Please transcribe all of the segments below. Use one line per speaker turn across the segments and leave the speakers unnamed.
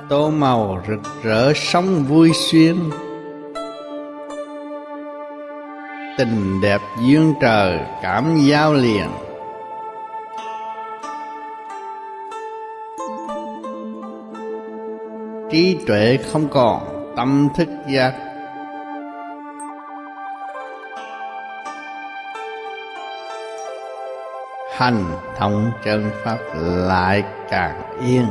tô màu rực rỡ sống vui xuyên. Tình đẹp duyên trời cảm giao liền. Trí tuệ không còn tâm thức giác. Hành thông chân pháp lại càng yên.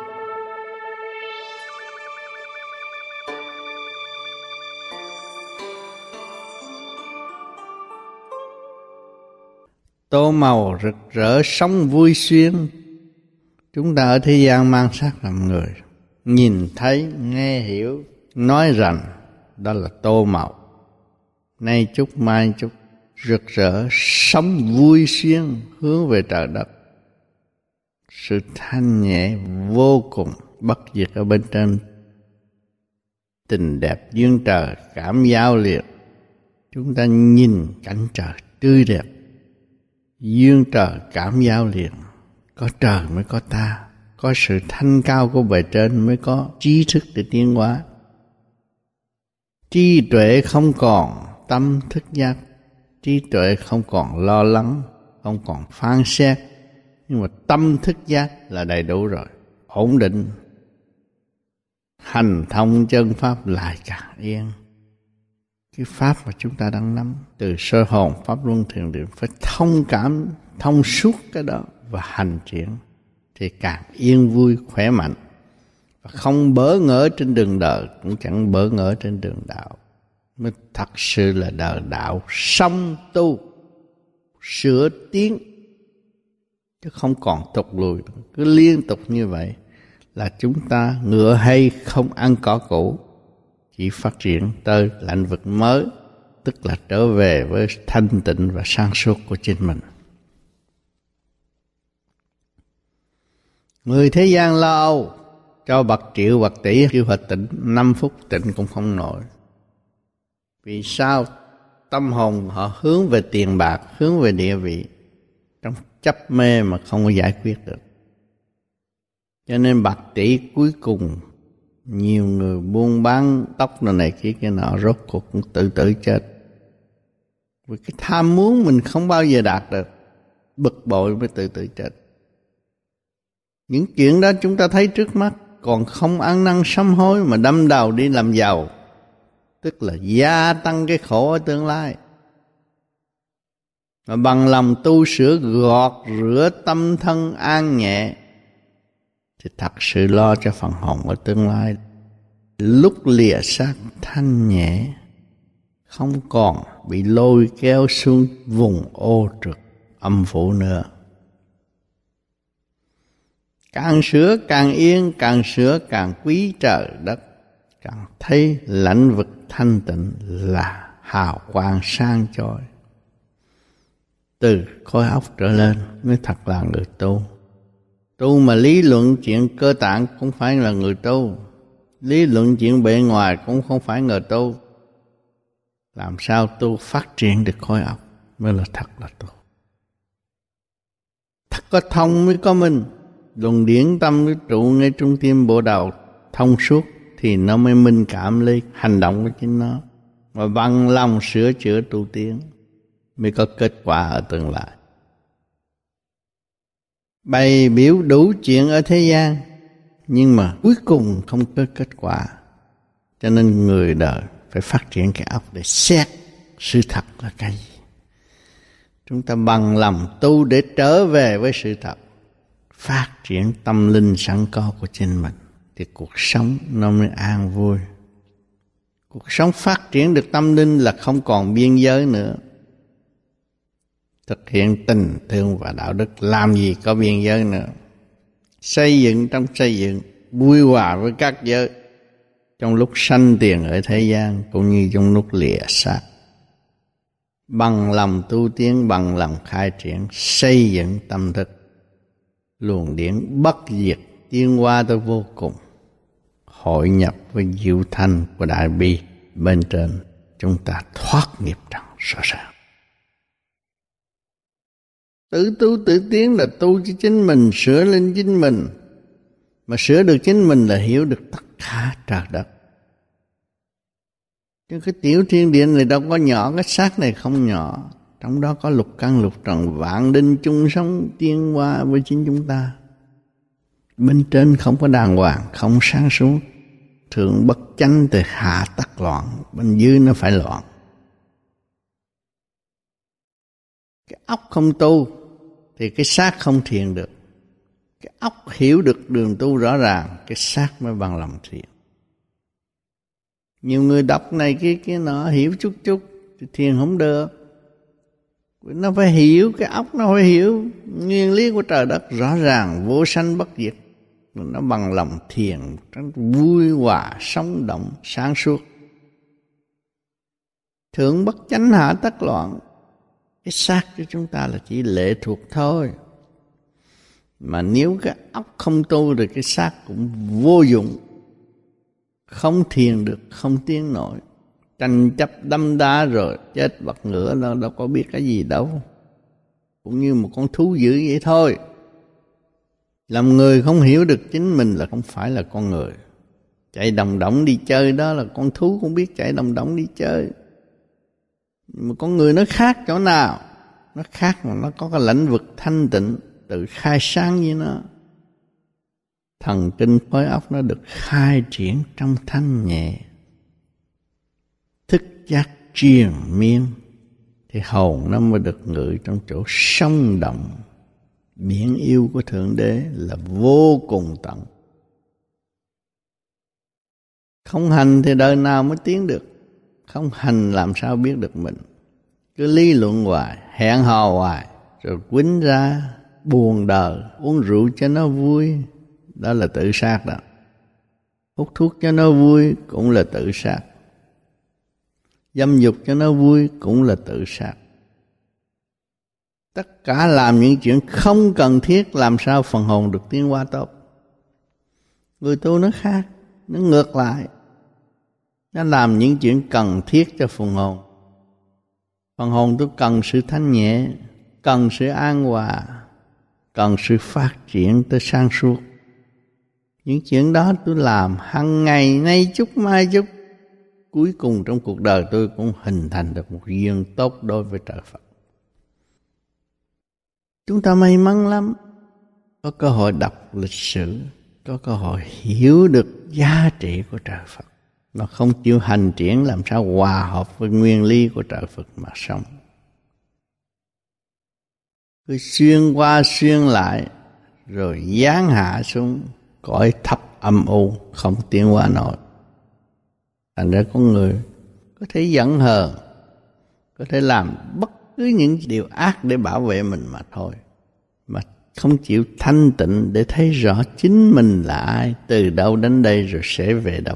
Tô màu rực rỡ sống vui xuyên. Chúng ta ở thế gian mang xác làm người, nhìn thấy, nghe hiểu, nói rằng đó là tô màu. Nay chút mai chút, rực rỡ sống vui xuyên hướng về trời đất. Sự thanh nhẹ vô cùng bất diệt ở bên trên. Tình đẹp duyên trời cảm giao liệt. Chúng ta nhìn cảnh trời tươi đẹp, duyên trời cảm giao liền. Có trời mới có ta, có sự thanh cao của bề trên mới có trí thức để tiến hóa. Trí tuệ không còn tâm thức giác. Trí tuệ không còn lo lắng, không còn phán xét. Nhưng mà tâm thức giác là đầy đủ rồi, ổn định. Hành thông chân pháp lại càng yên. Cái pháp mà chúng ta đang nắm từ sơ hồn pháp luân thiền định phải thông cảm, thông suốt cái đó và hành triển thì càng yên vui khỏe mạnh, và không bỡ ngỡ trên đường đời, cũng chẳng bỡ ngỡ trên đường đạo. Mới thật sự là đời đạo song tu, sửa tiến, chứ không còn tụt lùi. Cứ liên tục như vậy là chúng ta ngựa hay không ăn cỏ cũ, chỉ phát triển tới lĩnh vực mới, tức là trở về với thanh tịnh và sáng suốt của chính mình. Người thế gian lo âu, cho bạc triệu bạc tỷ kêu họ tịnh, 5 phút tịnh cũng không nổi. Vì sao? Tâm hồn họ hướng về tiền bạc, hướng về địa vị, trong chấp mê mà không có giải quyết được. Cho nên bạc tỷ cuối cùng nhiều người buôn bán tóc này kia kia nọ rốt cuộc cũng tự tử chết. Vì cái tham muốn mình không bao giờ đạt được, bực bội mới tự tử chết. Những chuyện đó chúng ta thấy trước mắt, còn không ăn năn sám hối mà đâm đầu đi làm giàu, tức là gia tăng cái khổ ở tương lai. Mà bằng lòng tu sửa gọt rửa tâm thân an nhẹ thì thật sự lo cho phần hồn ở tương lai. Lúc lìa xác thanh nhẹ, không còn bị lôi kéo xuống vùng ô trực âm phủ nữa. Càng sửa càng yên, càng sửa càng quý trời đất, càng thấy lãnh vực thanh tịnh là hào quang sáng chói. Từ khối óc trở lên mới thật là người tu. Tu mà lý luận chuyện cơ tạng cũng phải là người tu, lý luận chuyện bề ngoài cũng không phải người tu. Làm sao tu phát triển được khối óc mới là thật là tu. Thật có thông mới có minh. Luồng điển tâm cái trụ ngay trung tim bộ đầu thông suốt thì nó mới minh cảm lấy hành động của chính nó, và bằng lòng sửa chữa tu tiến mới có kết quả ở tương lai. Bày biểu đủ chuyện ở thế gian nhưng mà cuối cùng không có kết quả. Cho nên người đời phải phát triển cái óc để xét sự thật là cái gì. Chúng ta bằng lòng tu để trở về với sự thật, phát triển tâm linh sẵn có của chính mình thì cuộc sống nó mới an vui. Cuộc sống phát triển được tâm linh là không còn biên giới nữa. Thực hiện tình thương và đạo đức làm gì có biên giới nữa. Xây dựng trong xây dựng, vui hòa với các giới, trong lúc sanh tiền ở thế gian cũng như trong lúc lìa xác. Bằng lòng tu tiến, bằng lòng khai triển, xây dựng tâm thức, luồng điển bất diệt tiến hóa tới vô cùng, hội nhập với diệu thanh của đại bi bên trên, chúng ta thoát nghiệp trần rõ ràng. Tự tu tự tiến là tu cho chính mình, sửa lên chính mình, Mà sửa được chính mình là hiểu được tất cả trời đất. Chứ cái tiểu thiên địa này đâu có nhỏ, cái xác này không nhỏ. Trong đó có lục căn lục trần vạn đinh chung sống tiến hóa với chính chúng ta. Bên trên không có đàng hoàng, không sáng suốt. Thượng bất chánh thì hạ tắc loạn, bên dưới nó phải loạn. Cái óc không tu thì cái xác không thiền được. Cái óc hiểu được đường tu rõ ràng, cái xác mới bằng lòng thiền. Nhiều người đọc này kia nọ hiểu chút chút thì thiền không được. Nó phải hiểu, cái óc nó phải hiểu nguyên lý của trời đất rõ ràng, vô sanh bất diệt. Nó bằng lòng thiền, vui hòa, sống động, sáng suốt. Thượng bất chánh hạ tắc loạn. Cái xác của chúng ta là chỉ lệ thuộc thôi. Mà nếu cái óc không tu thì cái xác cũng vô dụng. Không thiền được, không tiến nổi. Tranh chấp đâm đá rồi chết vật ngửa, nó đâu có biết cái gì đâu. Cũng như một con thú dữ vậy thôi. Làm người không hiểu được chính mình là không phải là con người. Chạy đồng đỏng đi chơi đó là con thú cũng biết chạy đồng đỏng đi chơi. Nhưng mà con người nó khác chỗ nào? Nó khác mà nó có cái lĩnh vực thanh tịnh, tự khai sáng với nó. Thần kinh khối óc nó được khai triển trong thanh nhẹ. Thức giác triền miên thì hồn nó mới được ngự trong chỗ sống động. Biển yêu của Thượng Đế là vô cùng tận. Không hành thì đời nào mới tiến được. Không hành làm sao biết được mình. Cứ lý luận hoài, hẹn hò hoài, rồi quýnh ra buồn đời, uống rượu cho nó vui, đó là tự sát đó. Hút thuốc cho nó vui cũng là tự sát. Dâm dục cho nó vui cũng là tự sát. Tất cả làm những chuyện không cần thiết, làm sao phần hồn được tiến hóa tốt. Người tu nó khác, nó ngược lại. Nó làm những chuyện cần thiết cho phần hồn. Phần hồn tôi cần sự thanh nhẹ, cần sự an hòa, cần sự phát triển tới sáng suốt. Những chuyện đó tôi làm hàng ngày, nay chút mai chút. Cuối cùng trong cuộc đời tôi cũng hình thành được một duyên tốt đối với trời Phật. Chúng ta may mắn lắm, có cơ hội đọc lịch sử, có cơ hội hiểu được giá trị của trời Phật. Nó không chịu hành triển làm sao hòa hợp với nguyên lý của trời Phật mà sống. Cứ xuyên qua xuyên lại rồi giáng hạ xuống cõi thấp âm u, không tiến hóa nổi. Thành ra con người có thể giận hờn, có thể làm bất cứ những điều ác để bảo vệ mình mà thôi. Mà không chịu thanh tịnh để thấy rõ chính mình là ai, từ đâu đến đây rồi sẽ về đâu.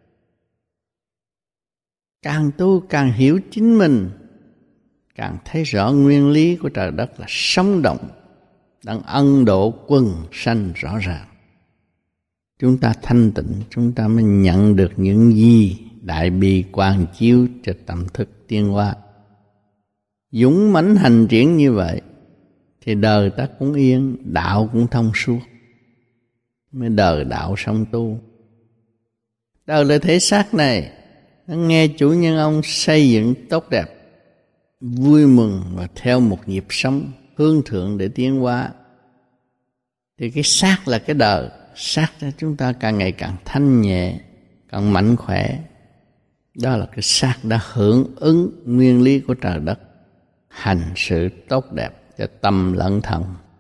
Càng tu càng hiểu chính mình, càng thấy rõ nguyên lý của trời đất là sống động, đang ân độ quần sanh rõ ràng. Chúng ta thanh tịnh, chúng ta mới nhận được những gì đại bi quang chiếu cho tâm thức tiến hóa. Dũng mãnh hành triển như vậy thì đời ta cũng yên, đạo cũng thông suốt. Mới đời đạo song tu. Đời là thể xác này, nó nghe chủ nhân ông xây dựng tốt đẹp, vui mừng và theo một nhịp sống hướng thượng để tiến hóa. Thì cái xác là cái đời, xác cho chúng ta càng ngày càng thanh nhẹ, càng mạnh khỏe. Đó là cái xác đã hưởng ứng nguyên lý của trời đất, hành sự tốt đẹp cho tâm lẫn thân.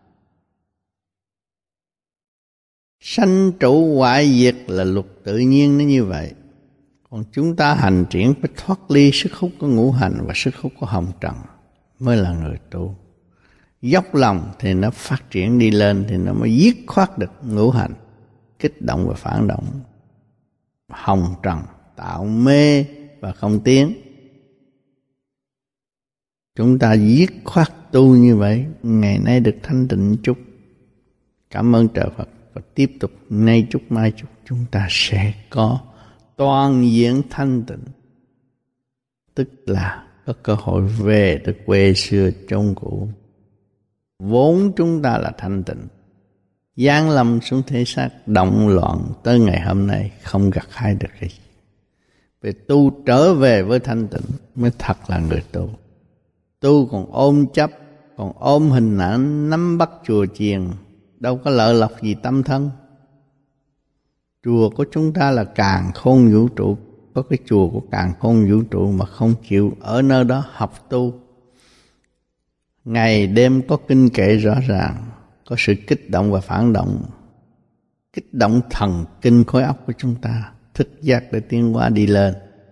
Sanh trụ hoại diệt là luật tự nhiên nó như vậy. Còn chúng ta hành triển phải thoát ly sức hút của ngũ hành và sức hút của hồng trần mới là người tu. Dốc lòng thì nó phát triển đi lên thì nó mới dứt khoát được ngũ hành, kích động và phản động. Hồng trần tạo mê và không tiến. Chúng ta dứt khoát tu như vậy, ngày nay được thanh tịnh chút. Cảm ơn trời Phật và tiếp tục nay chút mai chút chúng ta sẽ có toàn diện thanh tịnh. Tức là có cơ hội về tới quê xưa chốn cũ. Vốn chúng ta là thanh tịnh, giáng lâm xuống thế xác động loạn tới ngày hôm nay không gặt hái được cái gì. Về tu trở về với thanh tịnh mới thật là người tu. Tu còn ôm chấp, còn ôm hình ảnh nắm bắt chùa chiền, đâu có lợi lộc gì tâm thân. Chùa của chúng ta là càn khôn vũ trụ, có cái chùa của càn khôn vũ trụ mà không chịu ở nơi đó học tu. Ngày đêm có kinh kệ rõ ràng, có sự kích động và phản động, kích động thần kinh khối óc của chúng ta, thức giác để tiến hóa đi lên.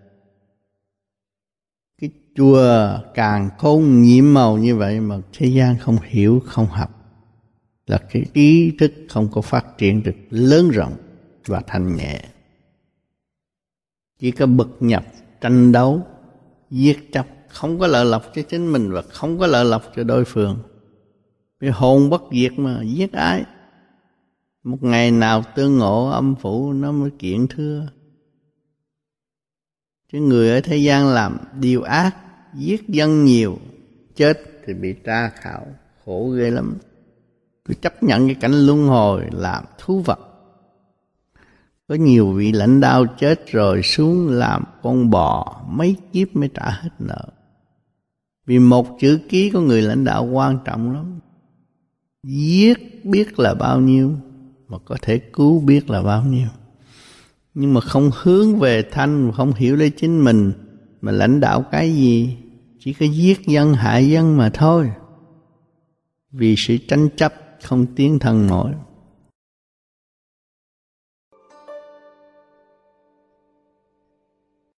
Cái chùa càn khôn nhiệm màu như vậy mà thế gian không hiểu, không học, là cái ý thức không có phát triển được lớn rộng và thanh nhẹ. Chỉ có bực nhập, tranh đấu, giết chóc, không có lợi lộc cho chính mình và không có lợi lộc cho đối phương. Vì hồn bất diệt mà giết ai? Một ngày nào tương ngộ âm phủ nó mới kiện thưa. Chứ người ở thế gian làm điều ác, giết dân nhiều, chết thì bị tra khảo, khổ ghê lắm. Cứ chấp nhận cái cảnh luân hồi làm thú vật. Có nhiều vị lãnh đạo chết rồi xuống làm con bò mấy kiếp mới trả hết nợ. Vì một chữ ký của người lãnh đạo quan trọng lắm. Giết biết là bao nhiêu, mà có thể cứu biết là bao nhiêu. Nhưng mà không hướng về thanh, không hiểu lấy chính mình, mà lãnh đạo cái gì? Chỉ có giết dân hại dân mà thôi. Vì sự tranh chấp không tiến thân nổi.